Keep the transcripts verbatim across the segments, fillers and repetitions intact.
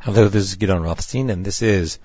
Hello, this is Gidon Rothstein, and this is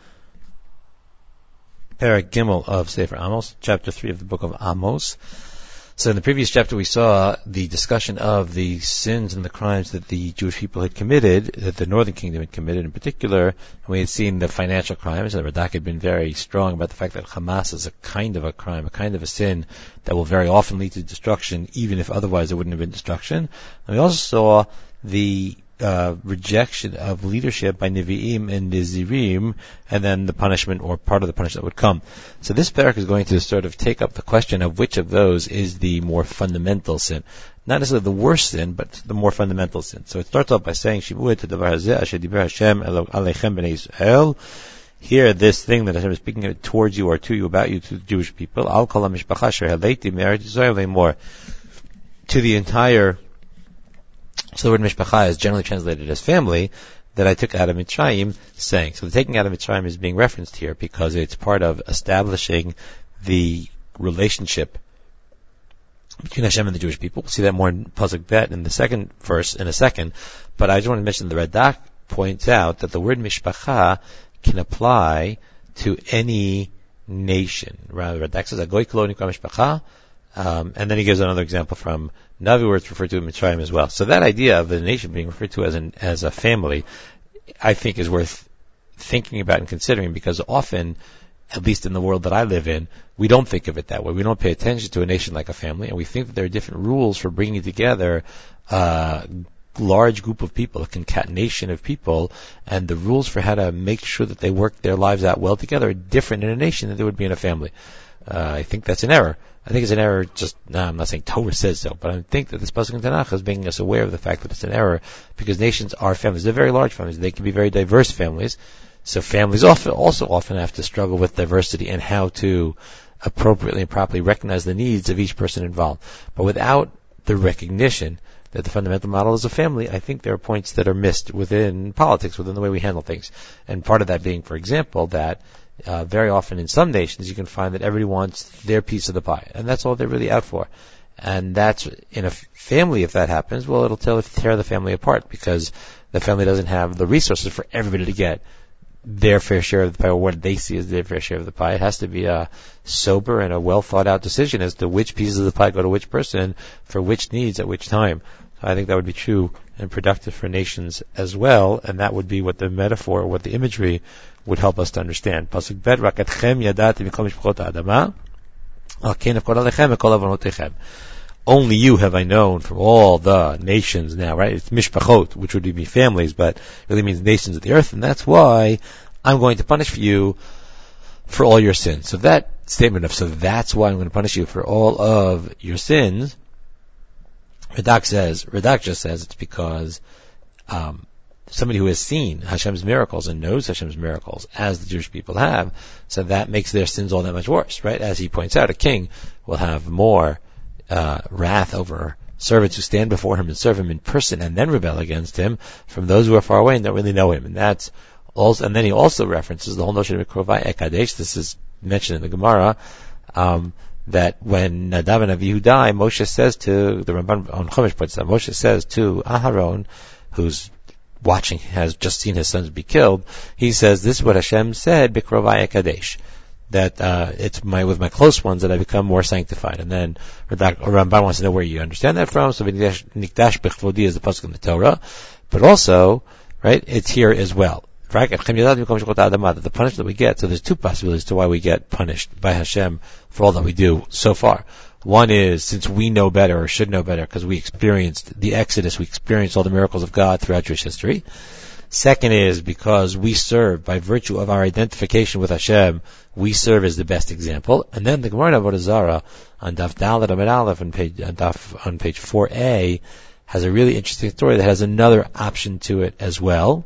Perek Gimel of Sefer Amos, chapter three of the book of Amos. So in the previous chapter we saw the discussion of the sins and the crimes that the Jewish people had committed, that the northern kingdom had committed in particular, and we had seen the financial crimes, and Radak had been very strong about the fact that Hamas is a kind of a crime, a kind of a sin that will very often lead to destruction, even if otherwise there wouldn't have been destruction. And we also saw the Uh, rejection of leadership by Nevi'im and Nizirim, and then the punishment or part of the punishment that would come. So this parak is going to sort of take up the question of which of those is the more fundamental sin. Not necessarily the worst sin, but the more fundamental sin. So it starts off by saying, Shivu et davar hazeh asher diber Hashem alechem bnei Yisrael. Here, this thing that Hashem is speaking of towards you or to you, about you, to the Jewish people, al kol hamishpacha asher haleiti me'eretz Yisrael lemor, to the entire. So the word mishpacha is generally translated as family, that I took out of Mitzrayim, saying. So the taking out of Mitzrayim is being referenced here because it's part of establishing the relationship between Hashem and the Jewish people. We'll see that more in Pasuk Bet in the second verse in a second. But I just want to mention the Radak points out that the word mishpacha can apply to any nation. Radak says, Agoy klo nikra mishpacha. Um, and then he gives another example from Navi where it's referred to in Mitzrayim as well. So that idea of the nation being referred to as an, as a family, I think is worth thinking about and considering, because often, at least in the world that I live in, we don't think of it that way. We don't pay attention to a nation like a family, and we think that there are different rules for bringing together a large group of people, a concatenation of people, and the rules for how to make sure that they work their lives out well together are different in a nation than they would be in a family. Uh, I think that's an error. I think it's an error just, no, I'm not saying Torah says so, but I think that this Pasuk in Tanakh is making us aware of the fact that it's an error, because nations are families. They're very large families. They can be very diverse families. So families often, also often have to struggle with diversity and how to appropriately and properly recognize the needs of each person involved. But without the recognition that the fundamental model is a family, I think there are points that are missed within politics, within the way we handle things. And part of that being, for example, that Uh, very often in some nations you can find that everybody wants their piece of the pie, and that's all they're really out for. And that's, in a family, if that happens, well, it'll tell, tear the family apart, because the family doesn't have the resources for everybody to get their fair share of the pie, or what they see as their fair share of the pie. It has to be a sober and a well thought out decision as to which pieces of the pie go to which person, for which needs at which time. So I think that would be true and productive for nations as well, and that would be what the metaphor, what the imagery would help us to understand. Pasuk Bet, Rakatchem yadati mikol mishpachot ha'adama, al ken avkol alechem mikol avonotechem. Only you have I known from all the nations now, right? It's mishpachot, which would be families, but it really means nations of the earth, and that's why I'm going to punish you for all your sins. So that statement of, so that's why I'm going to punish you for all of your sins, Radak says, Radak just says it's because um, somebody who has seen Hashem's miracles and knows Hashem's miracles, as the Jewish people have, so that makes their sins all that much worse, right? As he points out, a king will have more uh, wrath over servants who stand before him and serve him in person and then rebel against him, from those who are far away and don't really know him. And that's also, and then he also references the whole notion of Mikrovai Ekadesh. This is mentioned in the Gemara, um, that when Nadav and Avihu die, Moshe says to, the Ramban on Chumash points out, Moshe says to Aharon, who's watching, has just seen his sons be killed, he says, this is what Hashem said, Bikrovai Ekadesh, that uh, it's my with my close ones that I become more sanctified. And then Ramban wants to know where you understand that from. So Nikdash Bechvodi is the pasuk in the Torah, but also, right, it's here as well. That the punishment that we get, so there's two possibilities to why we get punished by Hashem for all that we do so far. One is, since we know better, or should know better, because we experienced the Exodus, we experienced all the miracles of God throughout Jewish history. Second is, because we serve, by virtue of our identification with Hashem, we serve as the best example. And then the Gemara in Avodah Zarah, on Daf Dalet Amud Aleph, on page, on, Daf, on page four A, has a really interesting story that has another option to it as well.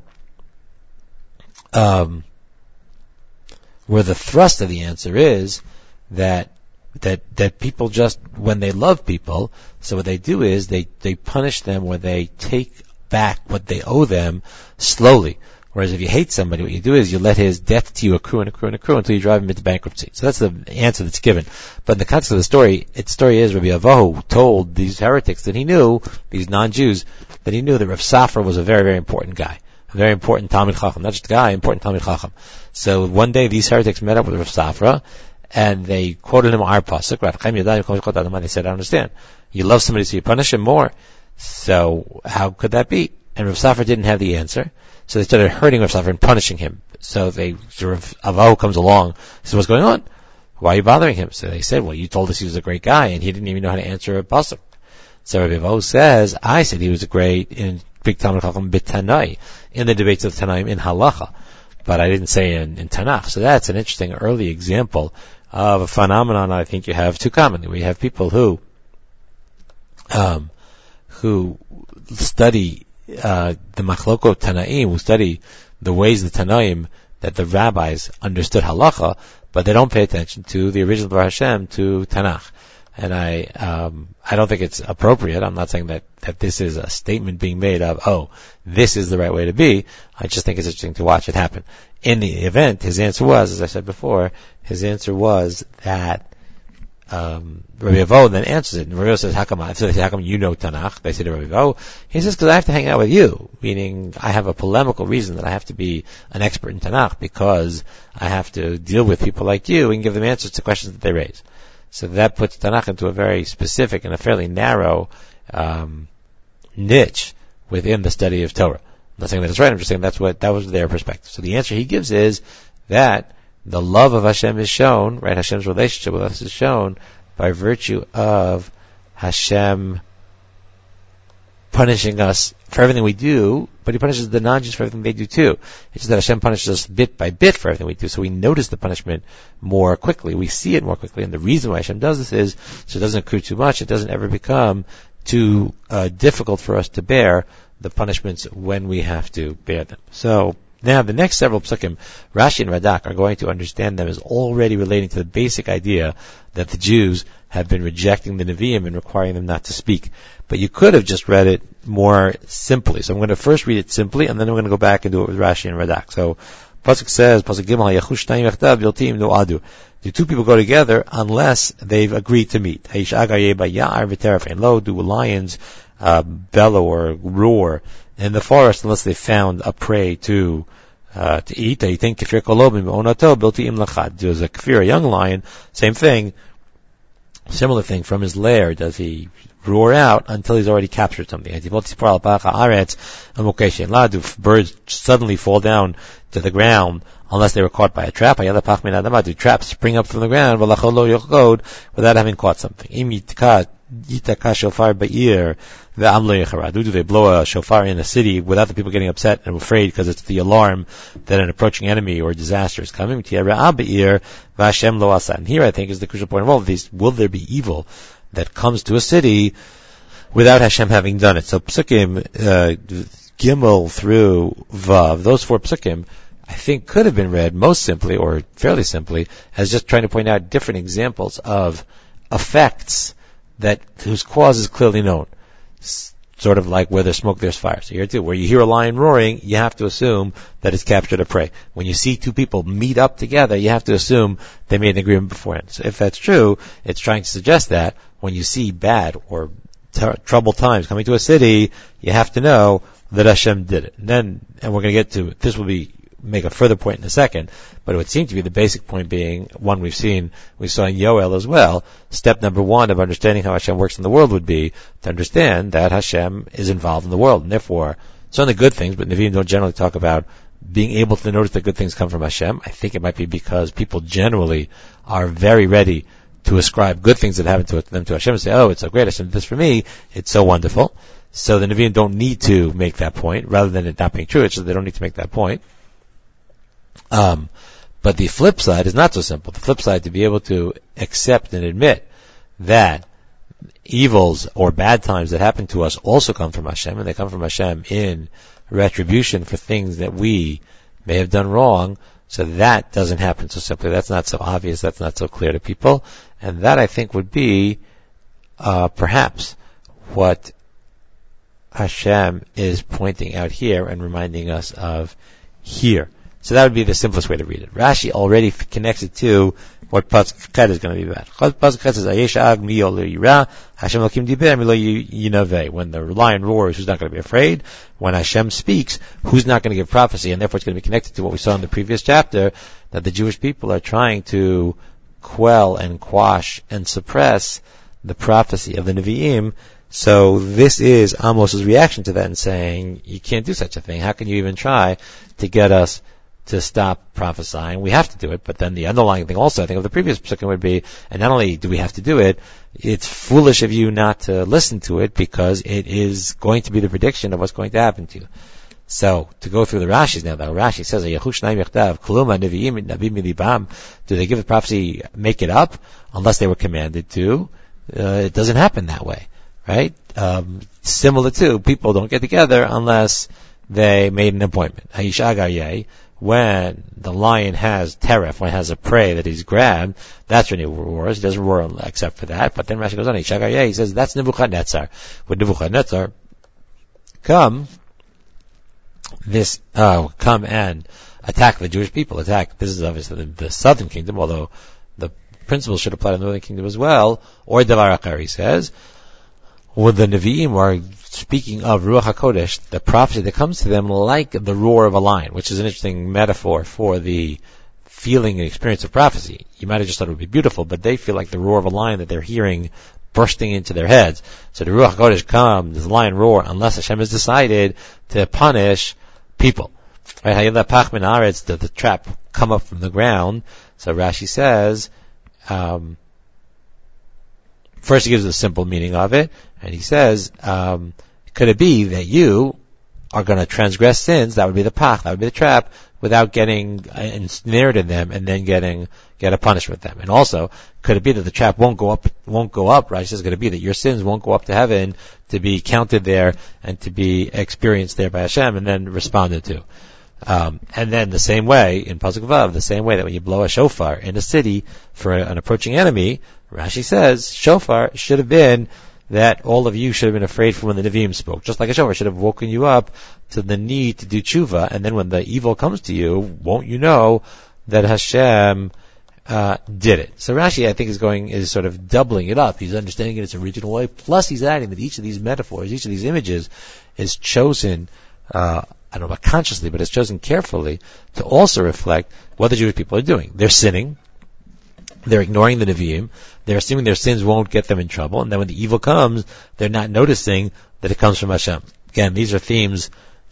Um, where the thrust of the answer is that that that people just, when they love people, so what they do is they, they punish them, or they take back what they owe them slowly. Whereas if you hate somebody, what you do is you let his debt to you accrue and accrue and accrue until you drive him into bankruptcy. So that's the answer that's given. But in the context of the story, its story is Rabbi Avahu told these heretics that he knew, these non-Jews, that he knew that Rav Safra was a very, very important guy. a very important Talmid Chacham, not just a guy, important Talmid Chacham. So one day these heretics met up with Rav Safra, and they quoted him our pasuk. They said, I understand. You love somebody, so you punish him more. So how could that be? And Rav Safra didn't have the answer. So they started hurting Rav Safra and punishing him. So they, so Rav Avo comes along, says, what's going on? Why are you bothering him? So they said, well, you told us he was a great guy, and he didn't even know how to answer a pasuk. So Rav Avo says, I said he was a great, in big Talmid Chacham b'Tanai, in the debates of Tanaim in Halacha. But I didn't say in, in Tanakh. So that's an interesting early example of a phenomenon I think you have too commonly. We have people who, um, who study, uh, the Machlokot Tanaim, who study the ways of the Tanaim that the rabbis understood halacha, but they don't pay attention to the original Bar Hashem, to Tanakh. And I, um, I don't think it's appropriate. I'm not saying that, that this is a statement being made of, oh, this is the right way to be. I just think it's interesting to watch it happen. In the event, his answer was, as I said before, his answer was that, um, Rabbi Avo then answers it. And Rabbi Avo says, how come, so they say, how come you know Tanakh? They say to Rabbi Avo, he says, because I have to hang out with you. Meaning, I have a polemical reason that I have to be an expert in Tanakh, because I have to deal with people like you and give them answers to questions that they raise. So that puts Tanakh into a very specific and a fairly narrow um, niche within the study of Torah. I'm not saying that it's right, I'm just saying that's what, that was their perspective. So the answer he gives is that the love of Hashem is shown, right, Hashem's relationship with us is shown by virtue of Hashem punishing us for everything we do, but he punishes the non-Jews for everything they do too. It's just that Hashem punishes us bit by bit for everything we do, so we notice the punishment more quickly. We see it more quickly, and the reason why Hashem does this is so it doesn't accrue too much. It doesn't ever become too uh, difficult for us to bear the punishments when we have to bear them. So now the next several psukim, Rashi and Radak, are going to understand them as already relating to the basic idea that the Jews have been rejecting the Nevi'im and requiring them not to speak. But you could have just read it more simply. So I'm going to first read it simply, and then I'm going to go back and do it with Rashi and Radak. So pasuk says, pasuk Gimel, Yachush Tayim Yachtav Yiltim No Adu. The two people go together unless they've agreed to meet. Lo, do lions uh, bellow or roar in the forest unless they found a prey to uh, to eat. There's a kafir, a young lion, same thing, similar thing, from his lair does he roar out until he's already captured something. Birds suddenly fall down to the ground unless they were caught by a trap. Do traps spring up from the ground without having caught something? Do they blow a shofar in a city without the people getting upset and afraid because it's the alarm that an approaching enemy or disaster is coming? And here I think is the crucial point of all of these. Will there be evil that comes to a city without Hashem having done it? So psukim uh, Gimel through Vav, those four psukim, I think could have been read most simply, or fairly simply, as just trying to point out different examples of effects that whose cause is clearly known. S- sort of like where there's smoke, there's fire. So here too, where you hear a lion roaring, you have to assume that it's captured a prey. When you see two people meet up together, you have to assume they made an agreement beforehand. So if that's true, it's trying to suggest that when you see bad or t- troubled times coming to a city, you have to know that Hashem did it. And then, and we're going to get to, this will be, make a further point in a second, but it would seem to be the basic point being one we've seen, we saw in Yoel as well. Step number one of understanding how Hashem works in the world would be to understand that Hashem is involved in the world, and therefore, certainly good things, but Nevi'im don't generally talk about being able to notice that good things come from Hashem. I think it might be because people generally are very ready to ascribe good things that happen to them to Hashem and say, oh, it's so great, Hashem did this for me, it's so wonderful. So the Nevi'im don't need to make that point, rather than it not being true, it's just they don't need to make that point. Um, but the flip side is not so simple. The flip side, to be able to accept and admit that evils or bad times that happen to us also come from Hashem, and they come from Hashem in retribution for things that we may have done wrong, so that doesn't happen so simply. That's not so obvious, that's not so clear to people, and that I think would be uh, perhaps what Hashem is pointing out here and reminding us of here. So that would be the simplest way to read it. Rashi already connects it to what Pasuk Chet is going to be about. Pasuk Chet says, Ayesh ag mi yol yira, Hashem lakim diber, mi lo yinaveh. When the lion roars, who's not going to be afraid? When Hashem speaks, who's not going to give prophecy? And therefore it's going to be connected to what we saw in the previous chapter, that the Jewish people are trying to quell and quash and suppress the prophecy of the Nevi'im. So this is Amos' reaction to that and saying, you can't do such a thing. How can you even try to get us to stop prophesying? We have to do it, but then the underlying thing also, I think, of the previous psukim would be, and not only do we have to do it, it's foolish of you not to listen to it, because it is going to be the prediction of what's going to happen to you. So, to go through the Rashis now, though, Rashi says, do they give the prophecy, make it up, unless they were commanded to? Uh, it doesn't happen that way, right? Um, similar to, people don't get together unless they made an appointment. When the lion has teref, when it has a prey that he's grabbed, that's when he roars. He doesn't roar except for that. But then Rashi goes on, he says, that's Nebuchadnezzar. When Nebuchadnezzar come, this, uh, come and attack the Jewish people, attack, this is obviously the, the southern kingdom, although the principles should apply to the northern kingdom as well, or Davar Achar, he says, when the Nevi'im are speaking of Ruach HaKodesh, the prophecy that comes to them like the roar of a lion, which is an interesting metaphor for the feeling and experience of prophecy. You might have just thought it would be beautiful, but they feel like the roar of a lion that they're hearing bursting into their heads. So the Ruach HaKodesh comes, the lion roar, unless Hashem has decided to punish people. Right? The, the trap come up from the ground. So Rashi says, um, first he gives the simple meaning of it, and he says, um, could it be that you are going to transgress sins? That would be the pach, that would be the trap, without getting ensnared in them and then getting get a punishment with them. And also, could it be that the trap won't go up? Won't go up? Rashi says, could it be that your sins won't go up to heaven to be counted there and to be experienced there by Hashem and then responded to? Um, and then the same way in Pasuk Vav, the same way that when you blow a shofar in a city for an approaching enemy, Rashi says shofar should have been that all of you should have been afraid from when the Nevi'im spoke. Just like a shofar should have woken you up to the need to do tshuva, and then when the evil comes to you, won't you know that Hashem uh, did it? So Rashi, I think, is going, is sort of doubling it up. He's understanding it its original way, plus he's adding that each of these metaphors, each of these images is chosen, uh, I don't know about consciously, but it's chosen carefully to also reflect what the Jewish people are doing. They're sinning. They're ignoring the Nevi'im. They're assuming their sins won't get them in trouble. And then when the evil comes, they're not noticing that it comes from Hashem. Again, these are themes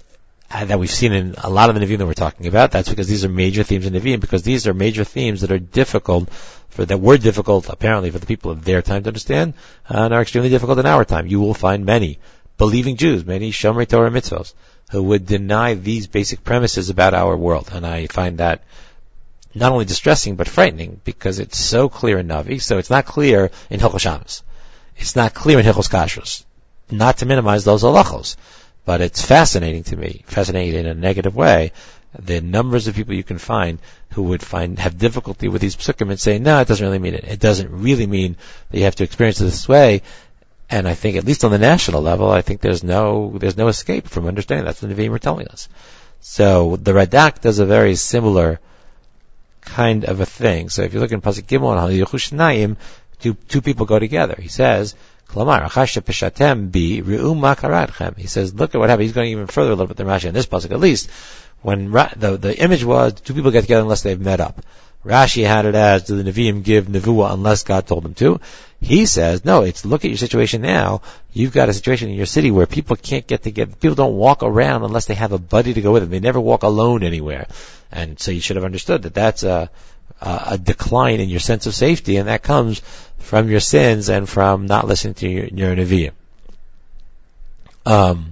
uh, that we've seen in a lot of the Nevi'im that we're talking about. That's because these are major themes in Nevi'im, because these are major themes that are difficult, for that were difficult, apparently, for the people of their time to understand, uh, and are extremely difficult in our time. You will find many believing Jews, many Shomrei Torah mitzvos, who would deny these basic premises about our world. And I find that not only distressing, but frightening, because it's so clear in Navi, so it's not clear in Hilchos Shabbos. It's not clear in Hilchos Kashrus. Not to minimize those halachos, but it's fascinating to me, fascinating in a negative way, the numbers of people you can find who would find, have difficulty with these psukim and say, no, it doesn't really mean it. It doesn't really mean that you have to experience it this way. And I think, at least on the national level, I think there's no, there's no escape from understanding. That's what the Nevi'im are telling us. So, the Radak does a very similar kind of a thing. So if you look in Pasuk Gimel and Yechushnaim, two two people go together. He says, "Klamar achashe peshatem bi re'u ma karatchem." He says, look at what happened. He's going even further a little bit than Rashi in this pasuk, at least. When Ra- the the image was two people get together unless they've met up. Rashi had it as, do the Nevi'im give Nevuah unless God told them to? He says, no, it's look at your situation now. You've got a situation in your city where people can't get together. People don't walk around unless they have a buddy to go with them. They never walk alone anywhere. And so you should have understood that that's a, a, a decline in your sense of safety, and that comes from your sins and from not listening to your, your Nevi'im. Um,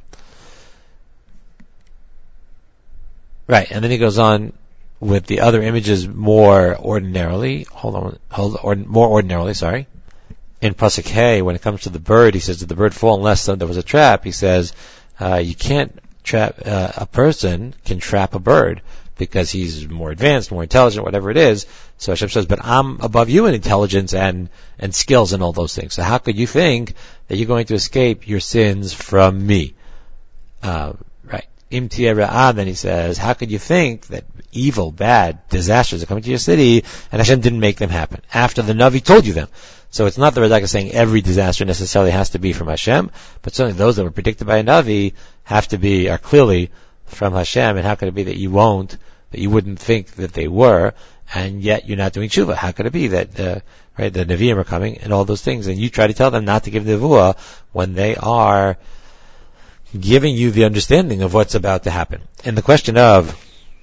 right, and then he goes on with the other images more ordinarily. Hold on, hold or, more ordinarily. Sorry. In Pasuk Hey, when it comes to the bird, he says, did the bird fall unless there was a trap? He says, uh, you can't trap uh, a person can trap a bird because he's more advanced, more intelligent, whatever it is. So Hashem says, but I'm above you in intelligence and and skills and all those things. So how could you think that you're going to escape your sins from me? Uh, right. Im tiyeh re'ah, then he says, how could you think that evil, bad, disasters are coming to your city, and Hashem didn't make them happen after the Navi told you them? So it's not the Radak is saying every disaster necessarily has to be from Hashem, but certainly those that were predicted by a Navi have to be, are clearly from Hashem, and how could it be that you won't, that you wouldn't think that they were, and yet you're not doing tshuva? How could it be that, uh, right, the Nevi'im are coming, and all those things, and you try to tell them not to give Nevuah when they are giving you the understanding of what's about to happen? And the question of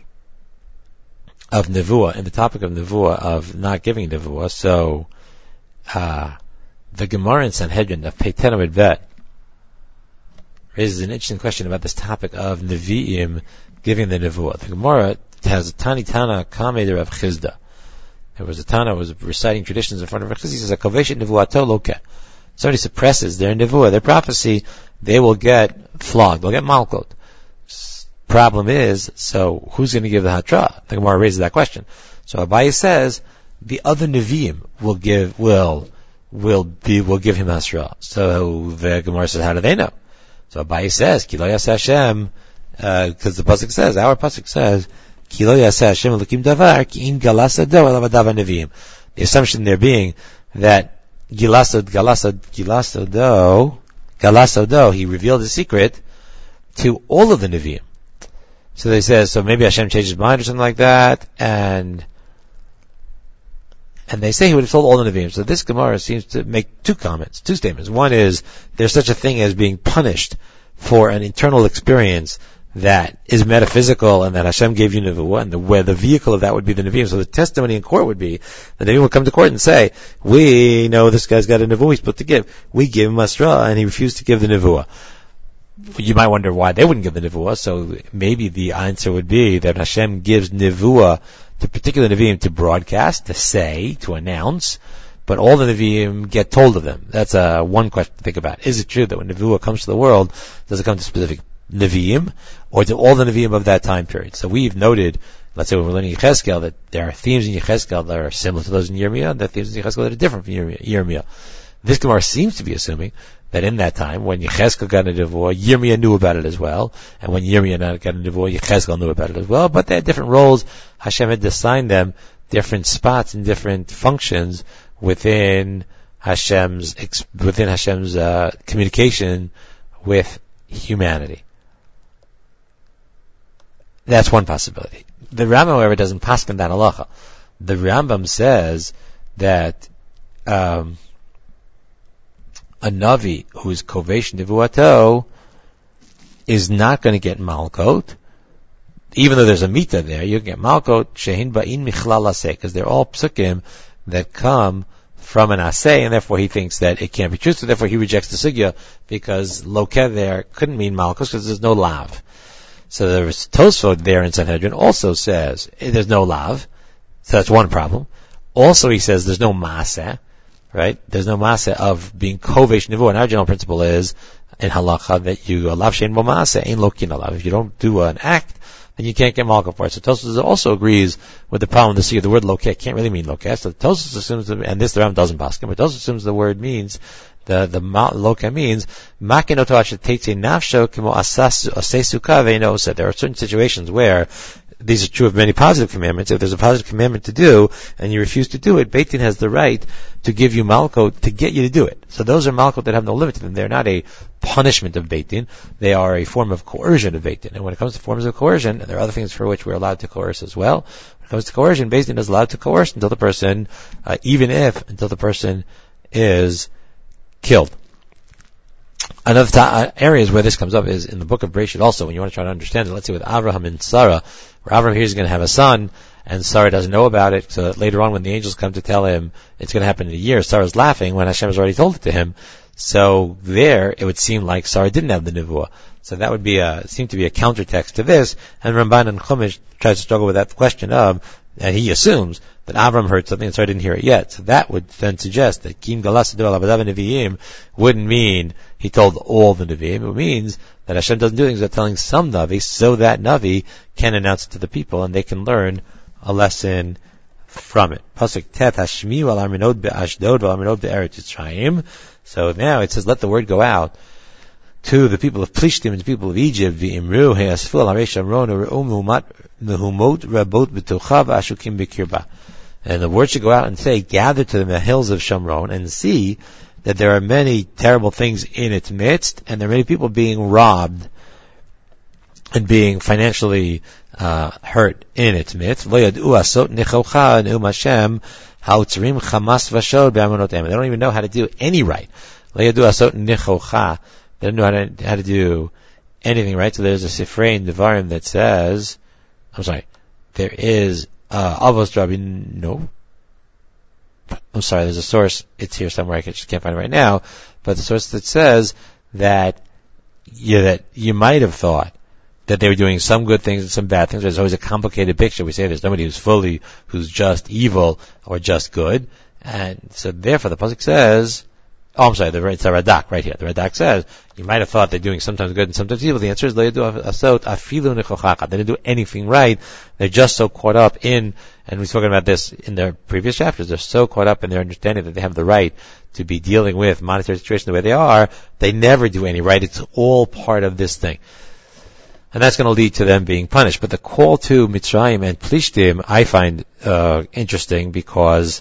of Nevuah, and the topic of Nevuah, of not giving Nevuah, so uh, the Gemara in Sanhedrin of Peitan Amud Bet raises an interesting question about this topic of Nevi'im giving the Nevuah. The Gemara has a Tani Tana Kamei of Chizda. There was a Tana who was reciting traditions in front of Rav Chizda. He says, "Akoveshet Nevuato Lokeh." Somebody suppresses their Nevuah, their prophecy, they will get flogged. They'll get malkot. Problem is, so who's going to give the hatra? The Gemara raises that question. So Abaye says the other Nevi'im will give will will be will give him hasra. So the Gemara says, how do they know? So Abaye says, Ki lo yaseh Hashem, because uh, the pasuk says, our pasuk says, Ki lo yaseh Hashem elokim davar ki in galasado elav adav Nevi'im. The assumption there being that gilasod galasod gilasado galasado he revealed his secret to all of the Nevi'im. So they say, so maybe Hashem changed his mind or something like that, and and they say he would have told all the Nevi'im. So this Gemara seems to make two comments, two statements. One is, there's such a thing as being punished for an internal experience that is metaphysical, and that Hashem gave you Nevuah, and the, where the vehicle of that would be the Nevi'im. So the testimony in court would be, the Nevi'im would come to court and say, we know this guy's got a Nevuah he's supposed to give. We gave him Asra, and he refused to give the Nevuah. You might wonder why they wouldn't give the Nevuah, so maybe the answer would be that Hashem gives Nevuah to particular Nevi'im to broadcast, to say, to announce, but all the Nevi'im get told of them. That's uh, one question to think about. Is it true that when Nevuah comes to the world, does it come to specific Nevi'im, or to all the Nevi'im of that time period? So we've noted, let's say when we're learning Yechezkel, that there are themes in Yechezkel that are similar to those in Yirmiyah, and there are themes in Yechezkel that are different from Yirmiyah. This Gemara seems to be assuming that in that time, when Yechezkel got a Nevuah, Yirmiyah knew about it as well, and when Yirmiyah got a Nevuah, Yechezkel knew about it as well, but they had different roles. Hashem had assigned them different spots and different functions within Hashem's within Hashem's uh, communication with humanity. That's one possibility. The Rambam, however, doesn't paskin that halacha. The Rambam says that um, a Navi who is kovesh nevuato is not going to get malkot, even though there's a mita there. You get malkot shehin ba'in michlal aseh, because they're all psukim that come from an aseh, and therefore he thinks that it can't be true. So therefore he rejects the sugya, because lokeh there couldn't mean malkot because there's no lav. So there's Tosfot there in Sanhedrin also says there's no lav. So that's one problem. Also he says there's no maseh. Right? There's no maseh of being kovesh nevuah. And our general principle is, in halacha, that you alav shein bo maseh, ein lokin alav. If you don't do an act, then you can't get malka for it. So Tosfos also agrees with the problem of the sea. The word lokeh can't really mean lokeh. So Tosfos assumes, and this the Ram doesn't paskin, but Tosfos assumes the word means, the the lokeh means makin oto ashet teitze nafsho kemo asas asesuka ve'ino said. There are certain situations where these are true of many positive commandments. If there's a positive commandment to do, and you refuse to do it, Beit Din has the right to give you malkot to get you to do it. So those are malkot that have no limit to them. They're not a punishment of Beit Din. They are a form of coercion of Beit Din. And when it comes to forms of coercion, there are other things for which we're allowed to coerce as well. When it comes to coercion, Beit Din is allowed to coerce until the person, uh, even if, until the person is killed. Another ta- areas where this comes up is in the book of Bereshit also, when you want to try to understand it. Let's say with Avraham and Sarah, where Avraham here is going to have a son, and Sarah doesn't know about it, so that later on when the angels come to tell him it's going to happen in a year, Sarah's laughing when Hashem has already told it to him. So there, it would seem like Sarah didn't have the Nevuah. So that would be a, seem to be a countertext to this, and Ramban and Chumash tries to struggle with that question of, and he assumes that Avram heard something and Sarah didn't hear it yet. So that would then suggest that Kim Galas Nevi'im wouldn't mean he told all the Nevi'im. It means that Hashem doesn't do things without telling some Navi, so that Navi can announce it to the people and they can learn a lesson from it. Pasuk Tet Hashmi wal Arminod be'Ashdod wal Arminod be'Eretz Yisrael. So now it says, let the word go out to the people of Plishtim and the people of Egypt, v'imru he'asfil harei Shamron u're'u mehumot rabot b'tocha v'ashukim b'kirba. And the word should go out and say, gather to the hills of Shamron and see that there are many terrible things in its midst, and there are many people being robbed and being financially uh, hurt in its midst. Lo yad'u asot nechocha ne'um Hashem ha'utzerim chamas v'shod be'amonotem. They don't even know how to do any right. Lo yad'u asot nechocha. They don't know how to, how to do anything right. So there's a Sifrei in Devarim that says, I'm sorry, there is uh, Avos Rabbi, no. I'm sorry, there's a source, it's here somewhere, I just can't find it right now, but the source that says that you, that you might have thought that they were doing some good things and some bad things. There's always a complicated picture. We say there's nobody who's fully, who's just evil or just good. And so therefore the pasuk says, oh, I'm sorry, the, it's a Radak right here. The Radak says, you might have thought they're doing sometimes good and sometimes evil. The answer is, they didn't do anything right. They're just so caught up in, and we've spoken about this in their previous chapters, they're so caught up in their understanding that they have the right to be dealing with monetary situation the way they are, they never do any right. It's all part of this thing. And that's going to lead to them being punished. But the call to Mitzrayim and Plishtim, I find uh, interesting because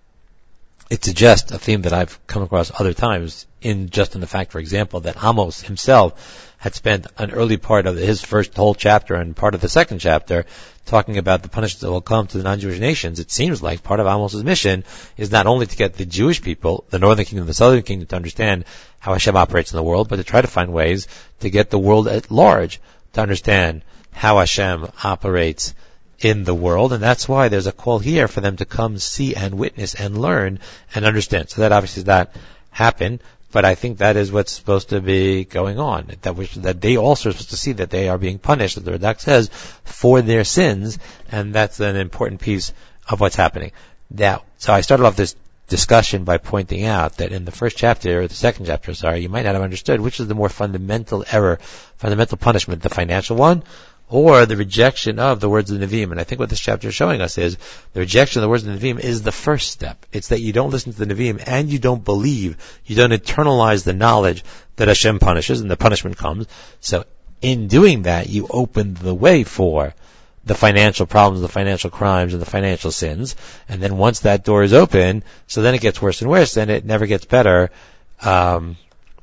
it suggests a theme that I've come across other times, in just in the fact, for example, that Amos himself had spent an early part of his first whole chapter and part of the second chapter talking about the punishment that will come to the non-Jewish nations. It seems like part of Amos' mission is not only to get the Jewish people, the northern kingdom, the southern kingdom, to understand how Hashem operates in the world, but to try to find ways to get the world at large to understand how Hashem operates in the world. And that's why there's a call here for them to come see and witness and learn and understand. So that obviously does not happen, but I think that is what's supposed to be going on. That we, that they also are supposed to see that they are being punished, as the Radak says, for their sins, and that's an important piece of what's happening. Now, so I started off this discussion by pointing out that in the first chapter, or the second chapter, sorry, you might not have understood which is the more fundamental error, fundamental punishment, the financial one, or the rejection of the words of the Nevi'im. And I think what this chapter is showing us is the rejection of the words of the Nevi'im is the first step. It's that you don't listen to the Nevi'im and you don't believe, you don't internalize the knowledge that Hashem punishes and the punishment comes. So in doing that, you open the way for the financial problems, the financial crimes, and the financial sins. And then once that door is open, so then it gets worse and worse, and it never gets better um,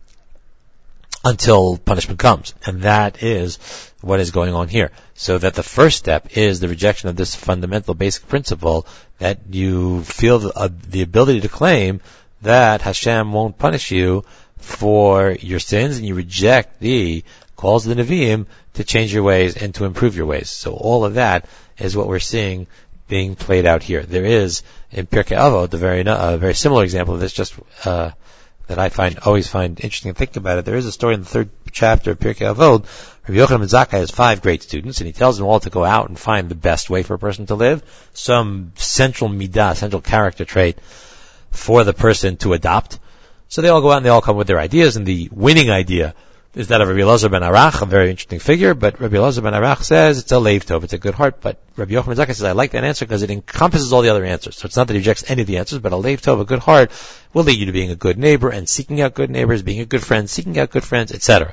until punishment comes. And that is what is going on here. So that the first step is the rejection of this fundamental basic principle that you feel the, uh, the ability to claim that Hashem won't punish you for your sins, and you reject the calls of the Nevi'im to change your ways and to improve your ways. So all of that is what we're seeing being played out here. There is, in Pirkei Avot, a very, uh, very similar example of this, just uh, that I find always find interesting to think about it. There is a story in the third chapter of Pirkei Avot. Rabbi Yochanan ben Zakkai has five great students, and he tells them all to go out and find the best way for a person to live, some central midah, central character trait for the person to adopt. So they all go out and they all come with their ideas, and the winning idea is that of Rabbi Elazar ben Arach, a very interesting figure, but Rabbi Elazar ben Arach says it's a leiv tov, it's a good heart, but Rabbi Yochanan ben Zakkai says, I like that answer because it encompasses all the other answers. So it's not that he rejects any of the answers, but a leiv tov, a good heart, will lead you to being a good neighbor and seeking out good neighbors, being a good friend, seeking out good friends, et cetera.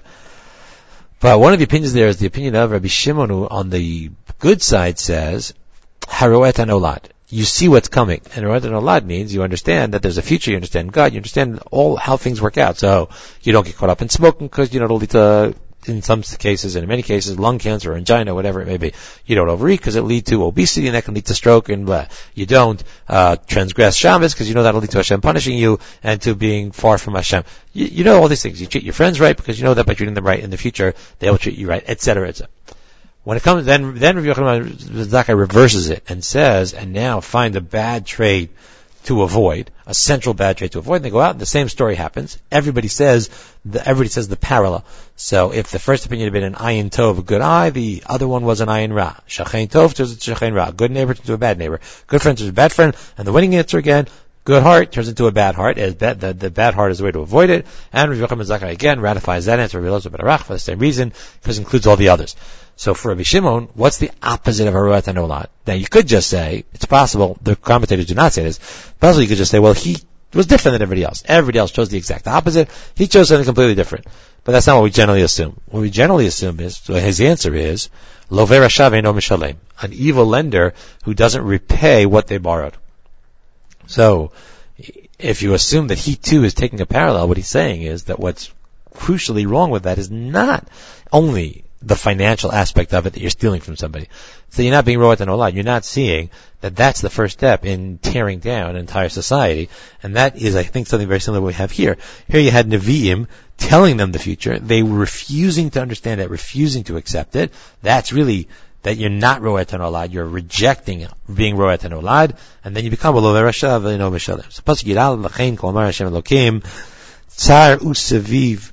But one of the opinions there is the opinion of Rabbi Shimon, who on the good side says, haroet hanolad. You see what's coming. And haroet hanolad means you understand that there's a future, you understand God, you understand all how things work out. So you don't get caught up in smoking because you know it'll lead to, in some cases, and in many cases, lung cancer or angina, whatever it may be. You don't overeat because it'll lead to obesity and that can lead to stroke and blah. You don't uh, transgress Shabbos because you know that'll lead to Hashem punishing you and to being far from Hashem. You, you know all these things. You treat your friends right because you know that by treating them right in the future, they will treat you right, et cetera, et cetera. When it comes, then, then Rabbi Yochanan ben Zakkai reverses it and says, and now find a bad trait to avoid, a central bad trait to avoid, and they go out and the same story happens. Everybody says, the, everybody says the parallel. So if the first opinion had been an ayin tov, a good eye, the other one was an ayin ra. Shachain tov turns into shachain ra. Good neighbor turns into a bad neighbor. Good friend turns into a bad friend. And the winning answer again, good heart turns into a bad heart. As bad, the, the bad heart is the way to avoid it. And Rabbi Yochanan ben Zakkai again ratifies that answer, Rabbi Elazar ben Arach, for the same reason, because it includes all the others. So for Rabbi Shimon, what's the opposite of haroet hanolad? Now you could just say, it's possible, the commentators do not say this, possibly you could just say, well, he It was different than everybody else. Everybody else chose the exact opposite. He chose something completely different. But that's not what we generally assume. What we generally assume is, so his answer is, Lover Rashav Eino Mishalem, an evil lender who doesn't repay what they borrowed. So, if you assume that he too is taking a parallel, what he's saying is that what's crucially wrong with that is not only the financial aspect of it that you're stealing from somebody. So you're not being ro'at and olad. You're not seeing that that's the first step in tearing down an entire society. And that is, I think, something very similar to what we have here. Here you had Nevi'im telling them the future. They were refusing to understand it, refusing to accept it. That's really that you're not ro'at and olad. You're rejecting being ro'at and olad. And then you become a lover rashav eino mishalem. So pasuk Yidal l'chein kol amar Hashem Elokim tzar u'seviv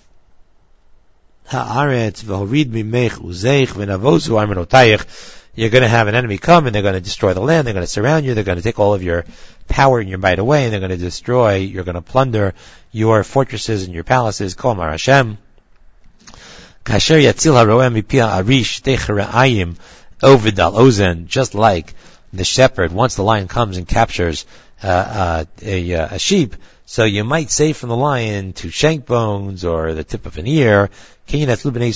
ha'aretz v'horid mimech uzeich v'navozu armenotayich. You're going to have an enemy come and they're going to destroy the land. They're going to surround you. They're going to take all of your power and your might away, and they're going to destroy. You're going to plunder your fortresses and your palaces. Kol amar Hashem. Kasher yatzil haroem mipia arish techeraayim ovidal ozen. Just like the shepherd, once the lion comes and captures uh, uh, a, uh, a sheep, so you might say from the lion to shank bones or the tip of an ear. So they'll be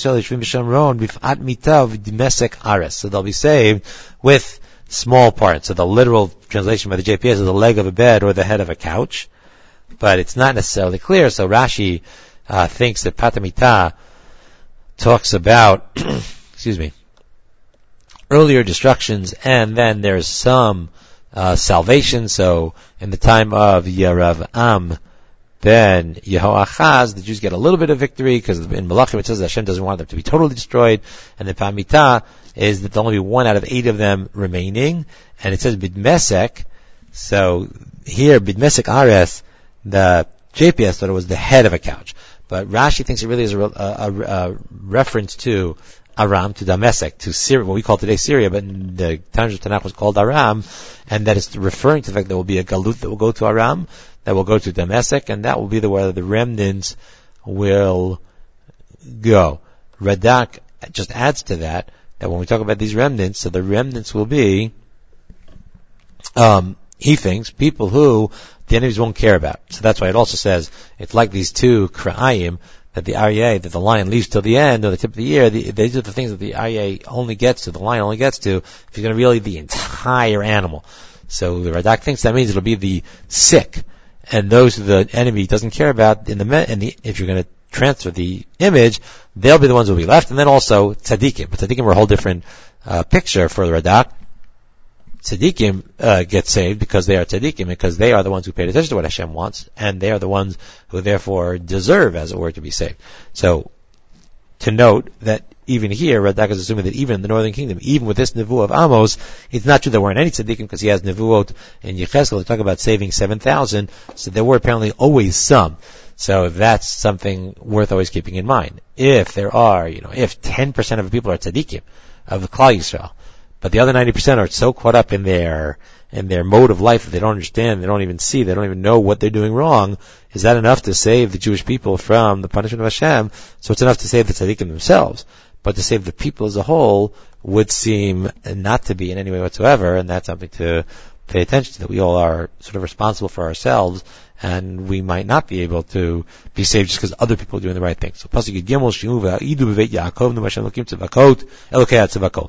saved with small parts. So the literal translation by the J P S is the leg of a bed or the head of a couch. But it's not necessarily clear. So Rashi uh, thinks that Patamita talks about, excuse me, earlier destructions, and then there's some uh, salvation. So in the time of Yeravam ben Yehoachaz, the Jews get a little bit of victory, because in Malachim it says that Hashem doesn't want them to be totally destroyed, and the Pamitah is that there'll only be one out of eight of them remaining, and it says Bidmesek. So here, Bidmesek Ares, the J P S thought it was the head of a couch, but Rashi thinks it really is a, a, a, a reference to Aram, to Damasek, to Syria, what we call today Syria, but in the times of Tanakh was called Aram, and that is referring to the fact that there will be a galut that will go to Aram, that will go to Damasek, and that will be the where the remnants will go. Radak just adds to that, that when we talk about these remnants, so the remnants will be, um, he thinks, people who the enemies won't care about. So that's why it also says, it's like these two Kra'ayim, that the Aryeh, that the lion leaves till the end, or the tip of the year, the, these are the things that the Aryeh only gets to, the lion only gets to, if you're going to really the entire animal. So the Radak thinks that means it'll be the sick, and those who the enemy doesn't care about, in the, in the if you're going to transfer the image, they'll be the ones who will be left, and then also tzaddikim. But tzaddikim are a whole different uh, picture for the Radak. Tzaddikim uh, get saved because they are tzaddikim, because they are the ones who paid attention to what Hashem wants, and they are the ones who therefore deserve, as it were, to be saved. So, to note that even here, Radak is assuming that even in the northern kingdom, even with this nevuah of Amos, it's not true there weren't any tzaddikim, because he has nevuot in Yechezkel to talk about saving seven thousand, so there were apparently always some. So that's something worth always keeping in mind. If there are, you know, if ten percent of the people are tzaddikim, of the Klal Yisrael, but the other ninety percent are so caught up in their in their mode of life that they don't understand, they don't even see, they don't even know what they're doing wrong, is that enough to save the Jewish people from the punishment of Hashem? So it's enough to save the tzaddikim themselves, but to save the people as a whole would seem not to be in any way whatsoever, and that's something to pay attention to, that we all are sort of responsible for ourselves, and we might not be able to be saved just because other people are doing the right thing. So Pasuk Gimel Shimu v'Idu b'Veit Yaakov Hashem Elokim Tzavakot Elokei Tzavakot.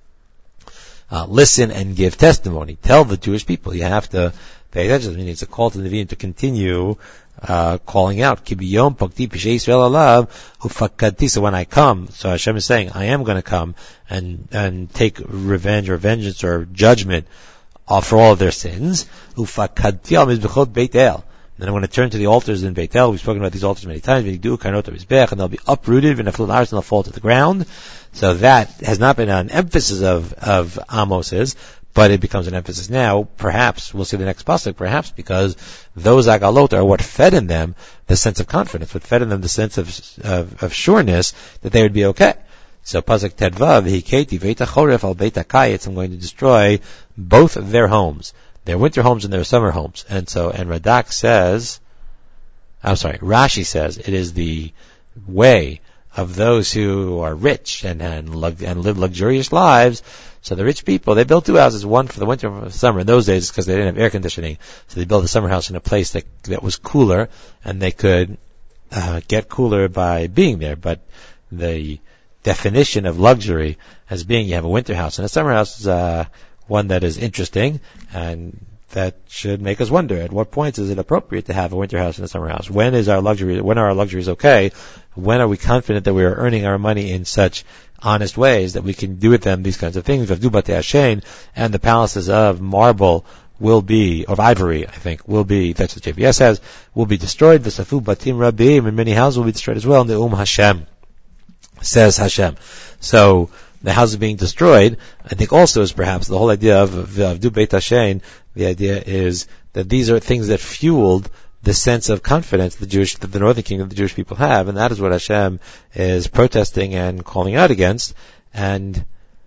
Uh, listen and give testimony. Tell the Jewish people. You have to pay attention. I mean, it's a call to the Nevi'im to continue uh, calling out. Ki biyom pakti p'shei Yisrael alav ufakadti. So when I come, so Hashem is saying, I am going to come and and take revenge or vengeance or judgment uh, for all of their sins. Ufakadti al mizbechot Beit El. Then I'm going to turn to the altars in Beit El. We've spoken about these altars many times. And they'll be uprooted and they'll fall to the ground. So that has not been an emphasis of, of Amos's, but it becomes an emphasis now. Perhaps, we'll see the next pasuk, perhaps because those agalot are what fed in them the sense of confidence, what fed in them the sense of, of, of sureness that they would be okay. So pasuk Tedvav, Hiketi Veita Choref al Beita Kayetz, I'm going to destroy both of their homes, their winter homes and their summer homes. And so, and Radak says, I'm sorry, Rashi says, it is the way of those who are rich and and, and live luxurious lives. So the rich people, they built two houses, one for the winter and for the summer. In those days, because they didn't have air conditioning, so they built a summer house in a place that that was cooler, and they could uh, get cooler by being there. But the definition of luxury as being you have a winter house and a summer house is uh, one that is interesting, and that should make us wonder, at what point is it appropriate to have a winter house and a summer house? When is our luxury, when are our luxuries okay? When are we confident that we are earning our money in such honest ways that we can do with them these kinds of things? And the palaces of marble will be, of ivory, I think, will be, that's what J B S says, will be destroyed. The Safu Batim Rabim, and many houses will be destroyed as well. Ne'um Hashem, says Hashem. So, the house being destroyed, I think also is perhaps the whole idea of V'avdu Beit Hashem. The idea is that these are things that fueled the sense of confidence the Jewish, that the northern kingdom, the Jewish people have, and that is what Hashem is protesting and calling out against, and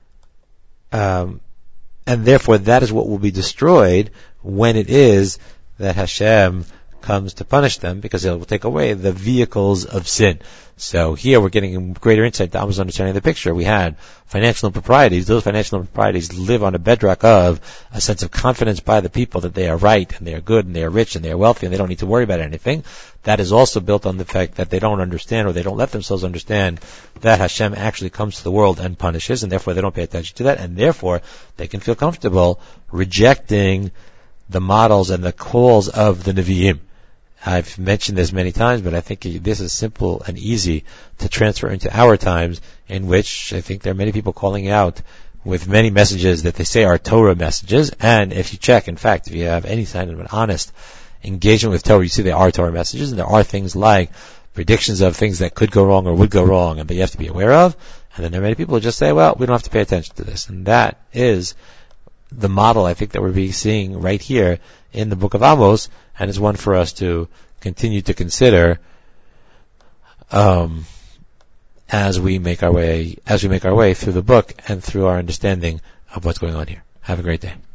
um, and therefore that is what will be destroyed when it is that Hashem comes to punish them, because it will take away the vehicles of sin. So here we're getting greater insight to Amos's understanding of the picture. We had financial improprieties. Those financial improprieties live on a bedrock of a sense of confidence by the people that they are right, and they are good, and they are rich, and they are wealthy, and they don't need to worry about anything. That is also built on the fact that they don't understand, or they don't let themselves understand, that Hashem actually comes to the world and punishes, and therefore they don't pay attention to that, and therefore they can feel comfortable rejecting the models and the calls of the Nevi'im. I've mentioned this many times, but I think this is simple and easy to transfer into our times, in which I think there are many people calling out with many messages that they say are Torah messages. And if you check, in fact, if you have any kind of an honest engagement with Torah, you see there are Torah messages, and there are things like predictions of things that could go wrong or would go wrong, and that you have to be aware of. And then there are many people who just say, well, we don't have to pay attention to this. And that is the model, I think, that we're seeing right here in the book of Amos, and is one for us to continue to consider um, as we make our way as we make our way through the book and through our understanding of what's going on here. Have a great day.